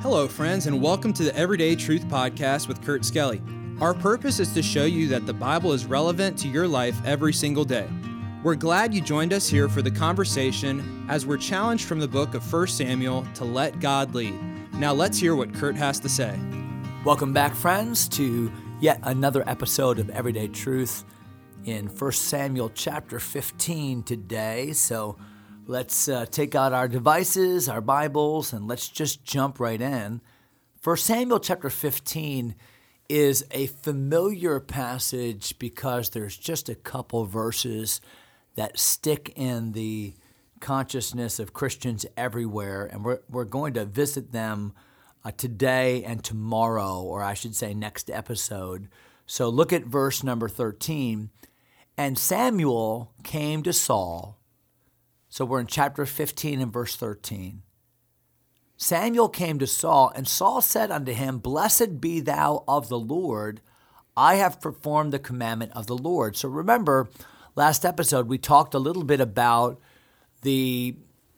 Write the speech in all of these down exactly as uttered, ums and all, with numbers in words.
Hello, friends, and welcome to the Everyday Truth Podcast with Kurt Skelly. Our purpose is to show you that the Bible is relevant to your life every single day. We're glad you joined us here for the conversation as we're challenged from the book of First Samuel to let God lead. Now let's hear what Kurt has to say. Welcome back, friends, to yet another episode of Everyday Truth in First Samuel chapter fifteen today. So let's uh, take out our devices, our Bibles, and let's just jump right in. First Samuel chapter fifteen is a familiar passage because there's just a couple verses that stick in the consciousness of Christians everywhere, and we're we're going to visit them uh, today and tomorrow, or I should say next episode. So look at verse number thirteen. And Samuel came to Saul. So we're in chapter fifteen and verse thirteen. Samuel came to Saul, and Saul said unto him, Blessed be thou of the Lord. I have performed the commandment of the Lord. So remember, last episode we talked a little bit about the,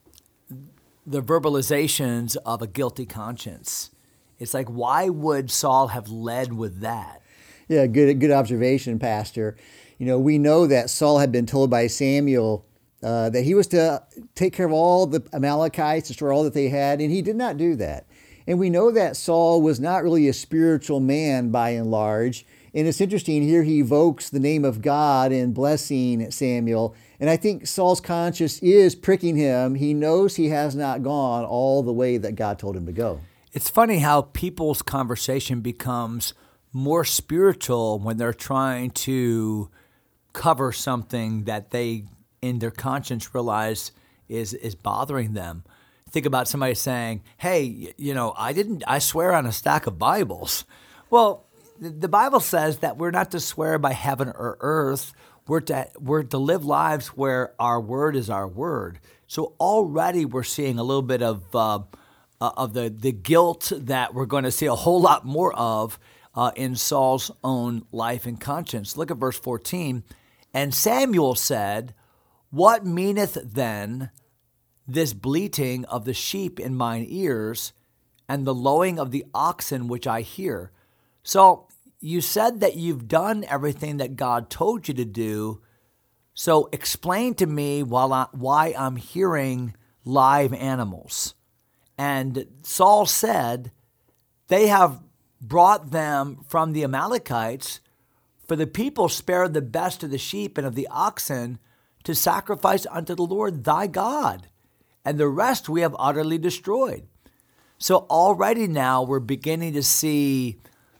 the verbalizations of a guilty conscience. It's like, why would Saul have led with that? Yeah, good good observation, Pastor. You know, we know that Saul had been told by Samuel uh, that he was to take care of all the Amalekites, destroy all that they had, and he did not do that. And we know that Saul was not really a spiritual man by and large. And it's interesting, here he evokes the name of God in blessing Samuel. And I think Saul's conscience is pricking him. He knows he has not gone all the way that God told him to go. It's funny how people's conversation becomes more spiritual when they're trying to cover something that they, in their conscience, realize is is bothering them. Think about somebody saying, hey, you know, I didn't, I swear on a stack of Bibles. Well, the Bible says that we're not to swear by heaven or earth. We're to, we're to live lives where our word is our word. So already we're seeing a little bit of uh, of the, the guilt that we're going to see a whole lot more of uh, in Saul's own life and conscience. Look at verse fourteen. And Samuel said, What meaneth then this bleating of the sheep in mine ears, and the lowing of the oxen which I hear? So you said that you've done everything that God told you to do. So explain to me while I, why I'm hearing live animals. And Saul said, They have brought them from the Amalekites, for the people spared the best of the sheep and of the oxen to sacrifice unto the Lord thy God, and the rest we have utterly destroyed. So already now we're beginning to see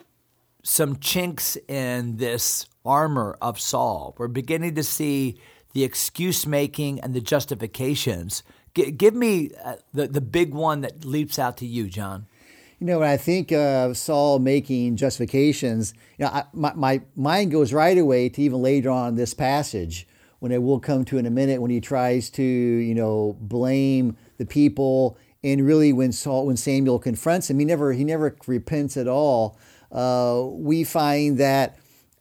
some chinks in this armor of Saul. We're beginning to see the excuse making and the justifications. G- give me uh, the, the big one that leaps out to you, John. You know, when I think of Saul making justifications, you know, I, my, my mind goes right away to even later on in this passage, when it will come to in a minute, when he tries to, you know, blame the people, and really when Saul, when Samuel confronts him, he never, he never repents at all. Uh, we find that,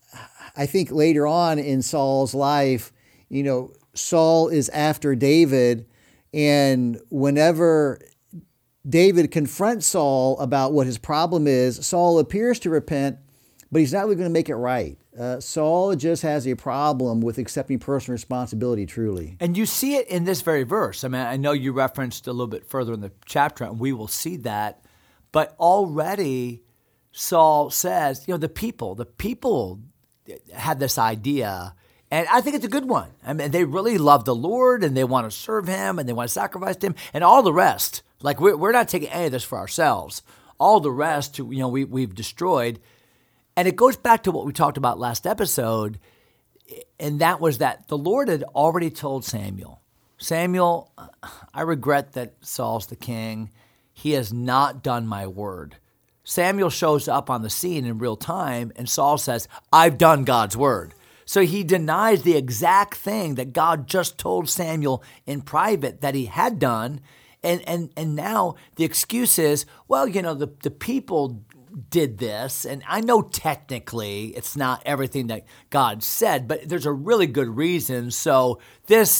I think later on in Saul's life, you know, Saul is after David, and whenever David confronts Saul about what his problem is, Saul appears to repent, but he's not really going to make it right. Uh, Saul just has a problem with accepting personal responsibility truly. And you see it in this very verse. I mean, I know you referenced a little bit further in the chapter, and we will see that. But already Saul says, you know, the people, the people had this idea, and I think it's a good one. I mean, they really love the Lord, and they want to serve him, and they want to sacrifice to him, and all the rest. Like, we're, we're not taking any of this for ourselves. All the rest, you know, we, we've destroyed. And it goes back to what we talked about last episode, and that was that the Lord had already told Samuel, Samuel, I regret that Saul's the king. He has not done my word. Samuel shows up on the scene in real time, and Saul says, I've done God's word. So he denies the exact thing that God just told Samuel in private that he had done. And and and now the excuse is, well, you know, the, the people did this, and I know technically it's not everything that God said, but there's a really good reason. So this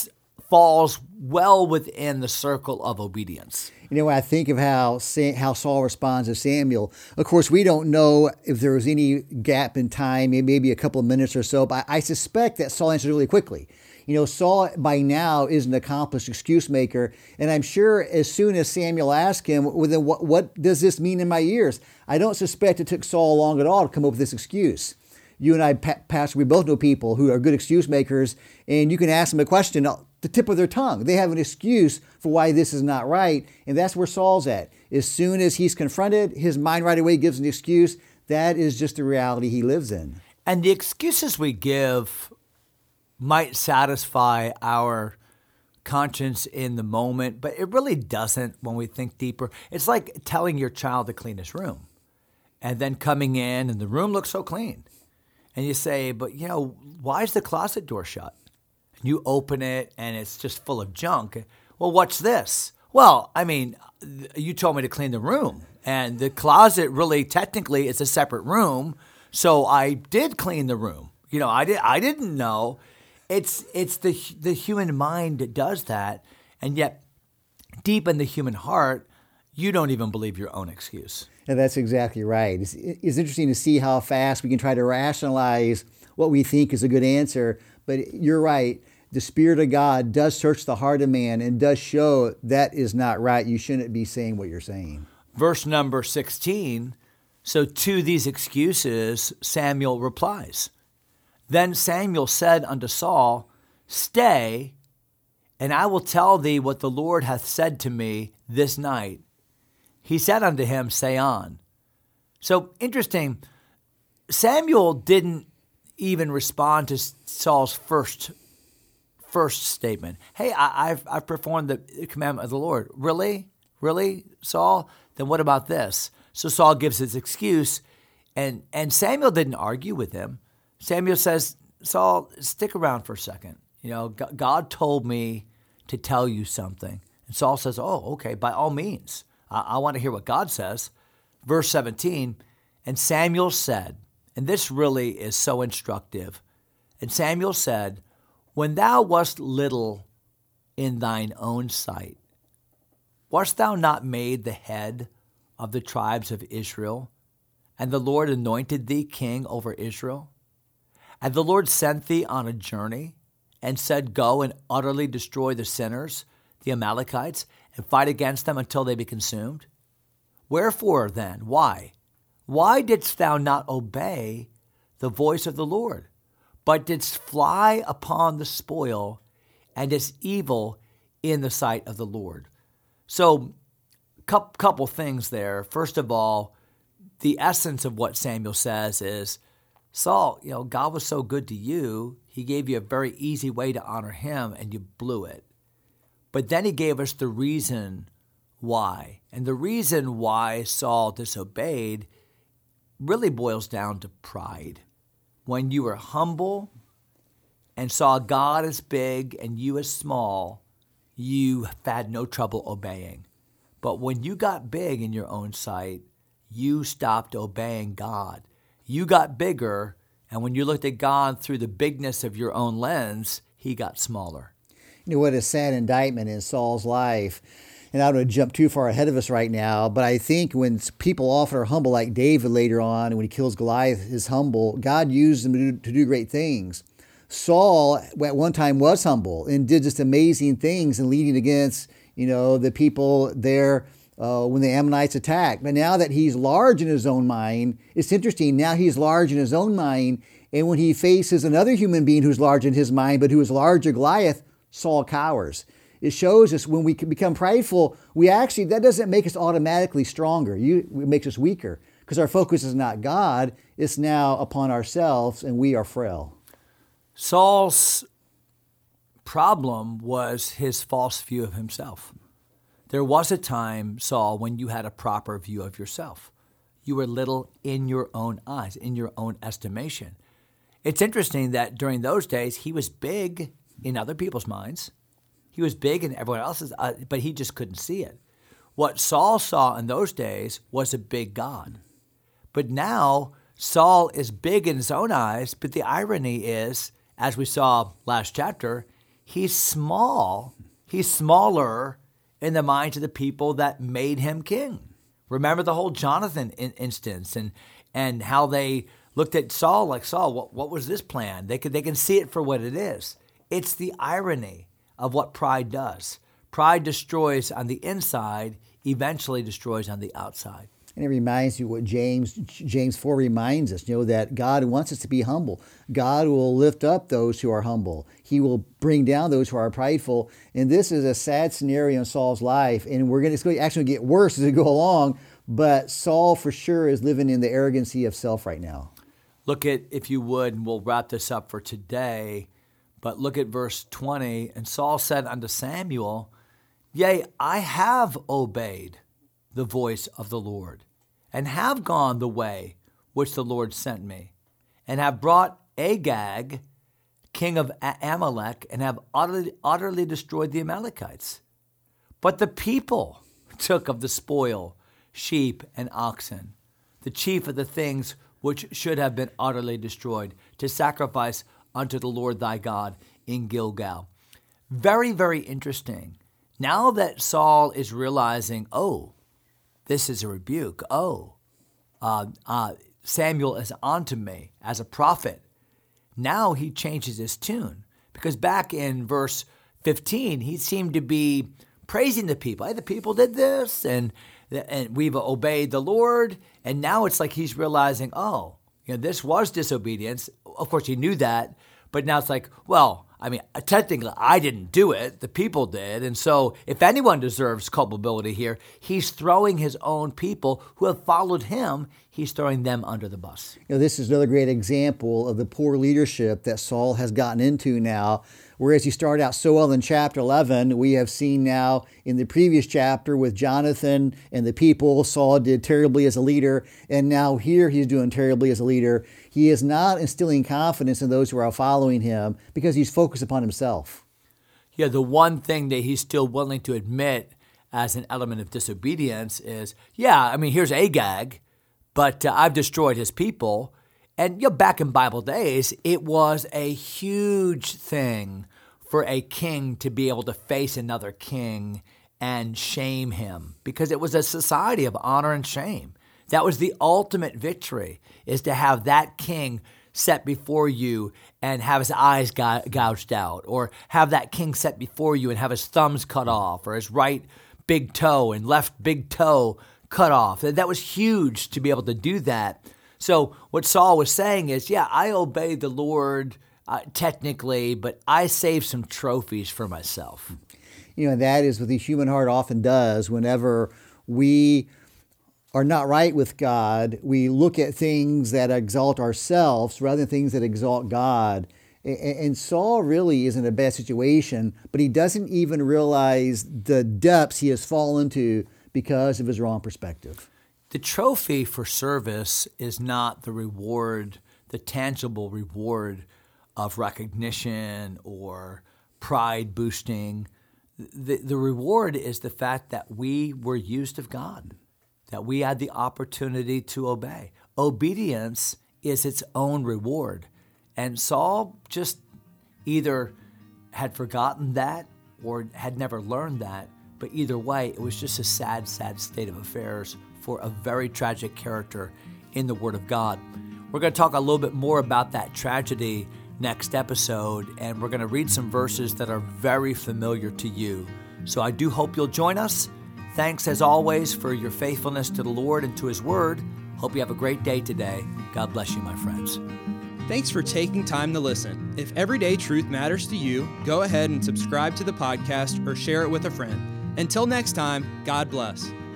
falls well within the circle of obedience. You know, when I think of how how Saul responds to Samuel, of course, we don't know if there was any gap in time, maybe a couple of minutes or so, but I suspect that Saul answered really quickly. You know, Saul by now is an accomplished excuse maker, and I'm sure as soon as Samuel asked him, well, then what, what does this mean in my ears? I don't suspect it took Saul long at all to come up with this excuse. You and I, Pastor, we both know people who are good excuse makers, and you can ask them a question, the tip of their tongue. They have an excuse for why this is not right, and that's where Saul's at. As soon as he's confronted, his mind right away gives an excuse. That is just the reality he lives in. And the excuses we give might satisfy our conscience in the moment, but it really doesn't when we think deeper. It's like telling your child to clean his room, and then coming in, and the room looks so clean. And you say, but, you know, why is the closet door shut? And you open it, and it's just full of junk. Well, what's this? Well, I mean, you told me to clean the room. And the closet really, technically, is a separate room. So I did clean the room. You know, I, did, I didn't know. It's it's the the human mind that does that. And yet, deep in the human heart, you don't even believe your own excuse. And that's exactly right. It's, it's interesting to see how fast we can try to rationalize what we think is a good answer. But you're right. The Spirit of God does search the heart of man and does show that is not right. You shouldn't be saying what you're saying. Verse number sixteen, so to these excuses, Samuel replies. Then Samuel said unto Saul, stay, and I will tell thee what the Lord hath said to me this night. He said unto him, say on. So interesting, Samuel didn't even respond to Saul's first first statement. Hey, I, I've, I've performed the commandment of the Lord. Really? Really, Saul? Then what about this? So Saul gives his excuse, and, and Samuel didn't argue with him. Samuel says, Saul, stick around for a second. You know, God told me to tell you something. And Saul says, oh, okay, by all means. I, I want to hear what God says. Verse seventeen, and Samuel said, and this really is so instructive, and Samuel said, when thou wast little in thine own sight, wast thou not made the head of the tribes of Israel? And the Lord anointed thee king over Israel? And the Lord sent thee on a journey and said, go and utterly destroy the sinners, the Amalekites, and fight against them until they be consumed? Wherefore then, why? Why didst thou not obey the voice of the Lord, but didst fly upon the spoil and didst evil in the sight of the Lord? So, couple things there. First of all, the essence of what Samuel says is, Saul, you know, God was so good to you, he gave you a very easy way to honor him, and you blew it. But then he gave us the reason why. And the reason why Saul disobeyed really boils down to pride. When you were humble and saw God as big and you as small, you had no trouble obeying. But when you got big in your own sight, you stopped obeying God. You got bigger, and when you looked at God through the bigness of your own lens, he got smaller. You know, what a sad indictment in Saul's life. And I don't want to jump too far ahead of us right now, but I think when people often are humble, like David later on, when he kills Goliath, is humble, God used him to do, to do great things. Saul at one time was humble and did just amazing things and leading against, you know, the people there uh, when the Ammonites attacked. But now that he's large in his own mind, it's interesting. Now he's large in his own mind. And when he faces another human being who's large in his mind, but who is larger, Goliath, Saul cowers. It shows us when we become prideful, we actually, that doesn't make us automatically stronger. You, it makes us weaker because our focus is not God. It's now upon ourselves, and we are frail. Saul's problem was his false view of himself. There was a time, Saul, when you had a proper view of yourself. You were little in your own eyes, in your own estimation. It's interesting that during those days, he was big in other people's minds. He was big in everyone else's, uh, but he just couldn't see it. What Saul saw in those days was a big God. But now, Saul is big in his own eyes, but the irony is, as we saw last chapter, he's small. He's smaller in the minds of the people that made him king. Remember the whole Jonathan in- instance and and how they looked at Saul like, Saul, what, what was this plan? They could they can see it for what it is. It's the irony of what pride does. Pride destroys on the inside, eventually destroys on the outside. And it reminds you what James James four reminds us, you know, that God wants us to be humble. God will lift up those who are humble. He will bring down those who are prideful. And this is a sad scenario in Saul's life. And we're going to, it's going to actually get worse as we go along. But Saul for sure is living in the arrogancy of self right now. Look at, if you would, and we'll wrap this up for today, but look at verse twenty. And Saul said unto Samuel, Yea, I have obeyed the voice of the Lord, and have gone the way which the Lord sent me, and have brought Agag, king of Amalek, and have utterly, utterly destroyed the Amalekites. But the people took of the spoil sheep and oxen, the chief of the things which should have been utterly destroyed, to sacrifice unto the Lord thy God in Gilgal. Very, very interesting. Now that Saul is realizing, oh, this is a rebuke. Oh, uh, uh, Samuel is onto me as a prophet. Now he changes his tune, because back in verse fifteen, he seemed to be praising the people. Hey, the people did this, and and we've obeyed the Lord. And now it's like he's realizing, oh, you know, this was disobedience. Of course, he knew that, but now it's like, well, I mean, technically, I didn't do it. The people did. And so if anyone deserves culpability here, he's throwing his own people who have followed him, he's throwing them under the bus. You know, this is another great example of the poor leadership that Saul has gotten into now. Whereas he started out so well in chapter eleven, we have seen now in the previous chapter with Jonathan and the people, Saul did terribly as a leader. And now here he's doing terribly as a leader. He is not instilling confidence in those who are following him because he's focused upon himself. Yeah, the one thing that he's still willing to admit as an element of disobedience is, yeah, I mean, here's Agag, but uh, I've destroyed his people. And you know, back in Bible days, it was a huge thing for a king to be able to face another king and shame him, because it was a society of honor and shame. That was the ultimate victory, is to have that king set before you and have his eyes gouged out, or have that king set before you and have his thumbs cut off, or his right big toe and left big toe cut off. That was huge to be able to do that. So what Saul was saying is, yeah, I obeyed the Lord uh, technically, but I saved some trophies for myself. You know, that is what the human heart often does. Whenever we are not right with God, we look at things that exalt ourselves rather than things that exalt God. And Saul really is in a bad situation, but he doesn't even realize the depths he has fallen to because of his wrong perspective. The trophy for service is not the reward, the tangible reward of recognition or pride boosting. The, the reward is the fact that we were used of God, that we had the opportunity to obey. Obedience is its own reward. And Saul just either had forgotten that or had never learned that. But either way, it was just a sad, sad state of affairs for a very tragic character in the Word of God. We're going to talk a little bit more about that tragedy next episode, and we're going to read some verses that are very familiar to you. So I do hope you'll join us. Thanks, as always, for your faithfulness to the Lord and to His Word. Hope you have a great day today. God bless you, my friends. Thanks for taking time to listen. If Everyday Truth matters to you, go ahead and subscribe to the podcast or share it with a friend. Until next time, God bless.